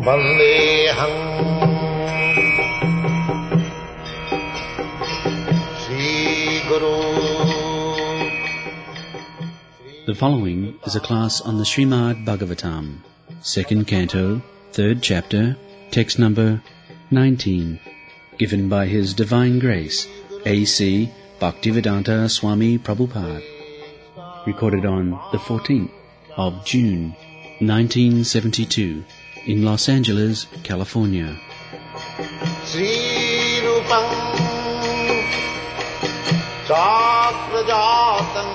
Vandeham Sri Guru. The following is a class on the Srimad Bhagavatam, second canto, third chapter, text number 19, given by His Divine Grace, A.C. Bhaktivedanta Swami Prabhupada, recorded on the 14th of June, 1972, in Los Angeles, California. Sri Rupam Chakrajatam.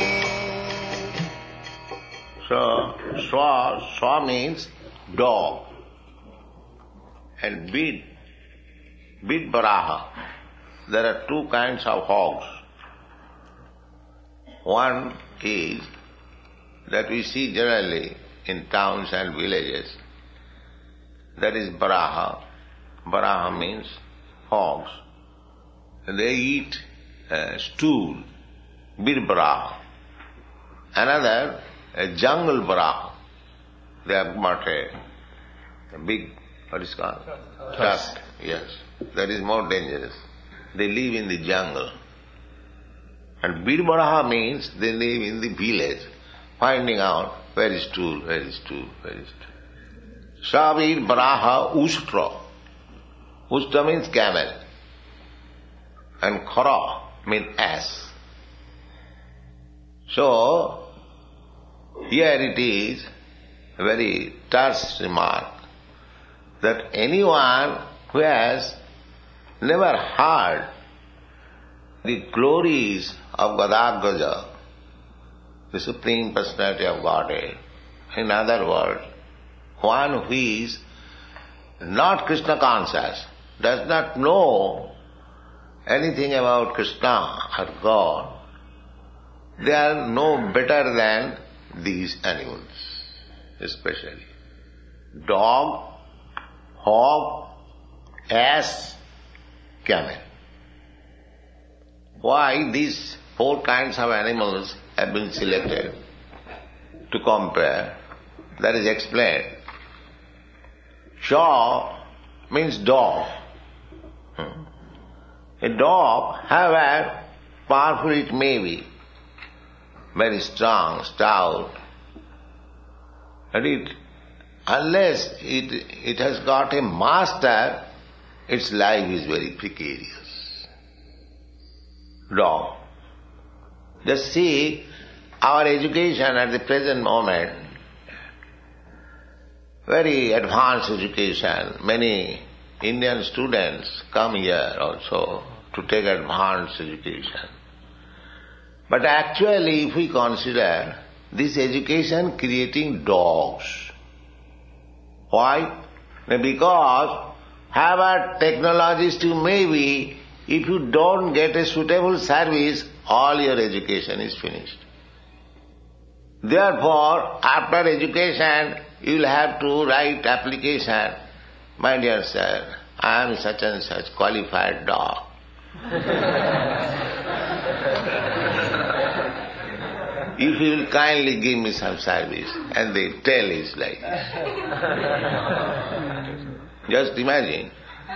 So, Swa means dog, and Bid Baraha. There are two kinds of hogs. One is that we see generally in towns and villages. That is Baraha. Baraha means hogs. They eat stool, Bir Baraha. Another, a jungle Baraha. They have got a big, what is it called? Tusk. Yes. That is more dangerous. They live in the jungle. And Bir Baraha means they live in the village, finding out where is stool, where is stool, where is stool. Savir Baraha Ushtra. Ushtra means camel. And Khara means ass. So, here it is a very terse remark that anyone who has never heard the glories of Gadagaja, the Supreme Personality of Godhead, in other words, one who is not Krishna conscious, does not know anything about Krishna or God, they are no better than these animals, especially dog, hog, ass, camel. Why these four kinds of animals have been selected to compare? That is explained. Shaw means dog. A dog, however powerful it may be, very strong, stout, and unless it has got a master, its life is very precarious. Dog. Just see our education at the present moment, very advanced education. Many Indian students come here also to take advanced education. But actually, if we consider this education creating dogs. Why? Because however technologist you may be, if you don't get a suitable service, all your education is finished. Therefore, after education, you will have to write application. My dear sir, I am such and such qualified dog. If you will kindly give me some service, and they tell is like this. Just imagine.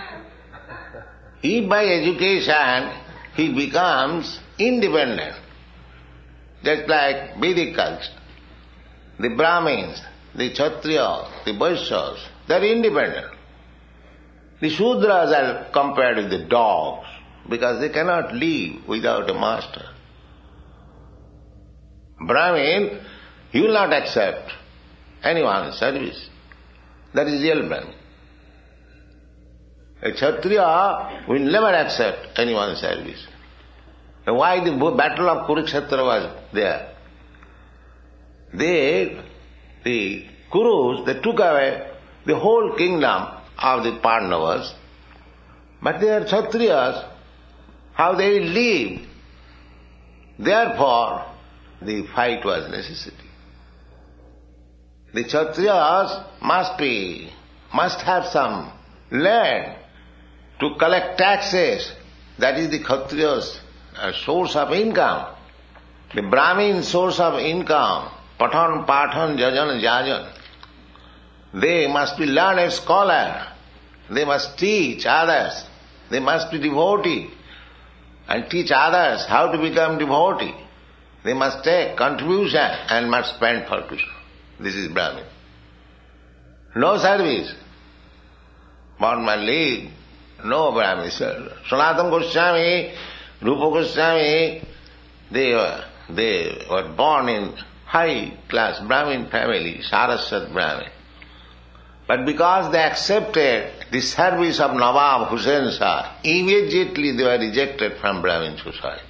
If by education he becomes independent, just like Vedic culture, the Brahmins, the Kshatriyas, the Vaishyas, they are independent. The Shudras are compared with the dogs because they cannot live without a master. Brahmin, he will not accept anyone's service. That is real Brahmin. A Kshatriya will never accept anyone's service. And why the battle of Kurukshetra was there? The Kurus, they took away the whole kingdom of the Pandavas, but they are Kshatriyas, how they will live. Therefore, the fight was necessary. The Kshatriyas must have some land to collect taxes. That is the Kshatriya's source of income. The Brahmin source of income, Pathan, Pathan, Jajan, Jajan. They must be learned scholar. They must teach others. They must be devotee and teach others how to become devotee. They must take contribution and must spend for Krishna. This is Brahmin. No service. Born League, no Brahmin. Sanatana Goswami, Rupa Goswami, they were born in high class Brahmin family, Saraswat Brahmin. But because they accepted the service of Nawab Hussain Shah, immediately they were rejected from Brahmin society.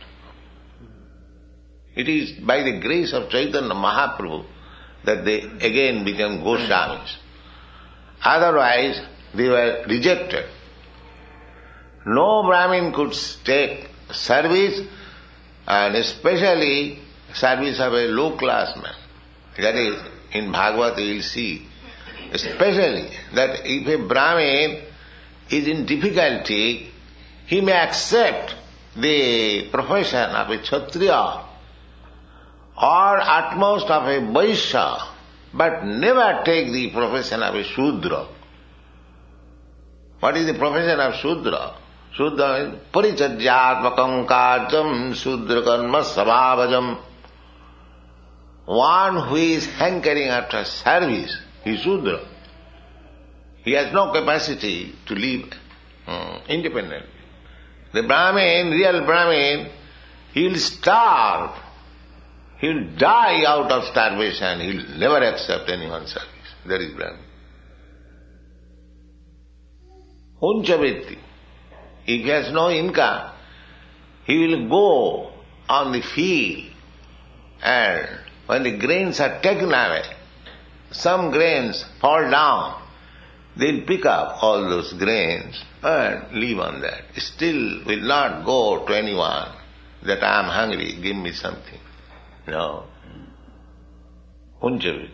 It is by the grace of Chaitanya Mahaprabhu that they again became Goswamis. Otherwise, they were rejected. No Brahmin could take service, and especially service of a low class man. That is, in Bhagavad you will see, especially that if a Brahmin is in difficulty, he may accept the profession of a Kshatriya or at most of a Vaishya, but never take the profession of a Shudra. What is the profession of Shudra? Shudra is paricharyatmakam karjam Shudra karma sabhavajam. One who is hankering after service is Shudra. He has no capacity to live independently. The Brahmin, real Brahmin, he will starve. He will die out of starvation. He will never accept anyone's service. That is Brahmin. Unchavetti. If he has no income, he will go on the field, and when the grains are taken away, some grains fall down, they will pick up all those grains and live on that. Still will not go to anyone that I am hungry, give me something. No. Unchavetti.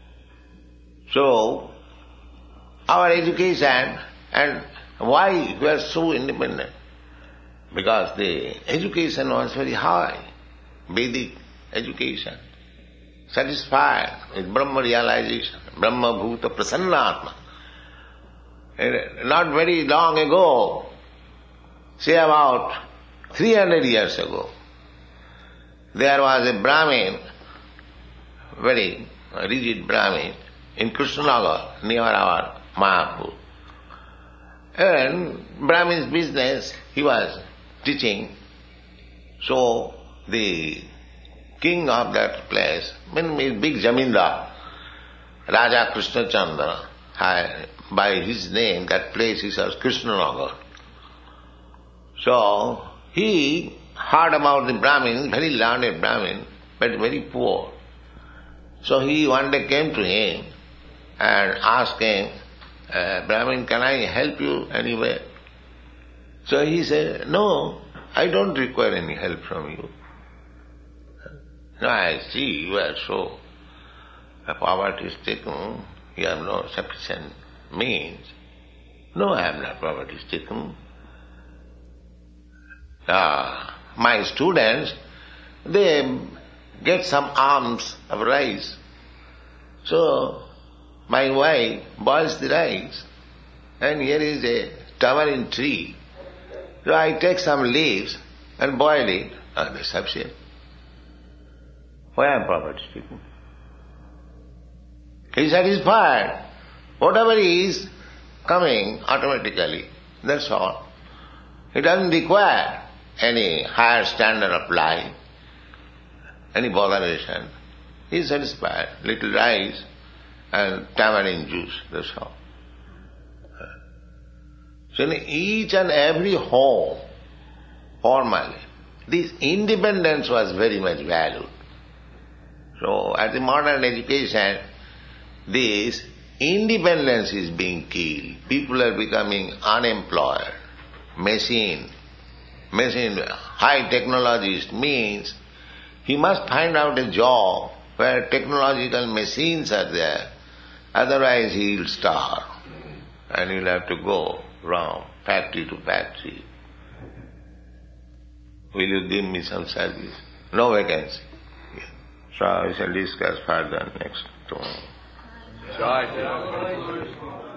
So, our education, and why we are so independent? Because the education was very high, Vedic education, satisfied with Brahma realization, Brahma Bhuta Prasannatma. Not very long ago, say about 300 years ago, there was a Brahmin, very rigid Brahmin, in Krishnanagar, near our Mayapur. And Brahmin's business, he was teaching. So the king of that place, big Jamindar, Raja Krishna Chandra, by his name that place is Krishnanagar. So he heard about the Brahmin, very learned Brahmin, but very poor. So he one day came to him and asked him, Brahmin, can I help you anywhere? So he said, no, I don't require any help from you. No, I see you are so poverty-stricken, you have no sufficient means. No, I am not poverty-stricken. My students, they get some alms of rice. So, my wife boils the rice, and here is a tamarind tree. So I take some leaves and boil it, and that's sufficient. Why am I poverty-stricken? He is satisfied. Whatever is coming automatically, that's all. He doesn't require any higher standard of life, any botheration. He is satisfied. Little rice and tamarind juice, that's all. So in each and every home, formerly, this independence was very much valued. So at the modern education, this independence is being killed. People are becoming unemployed. Machine, high technologist means he must find out a job where technological machines are there. Otherwise he will starve and he will have to go from factory to factory. Will you give me some service? No vacancy. So we shall discuss further next tomorrow. Joy.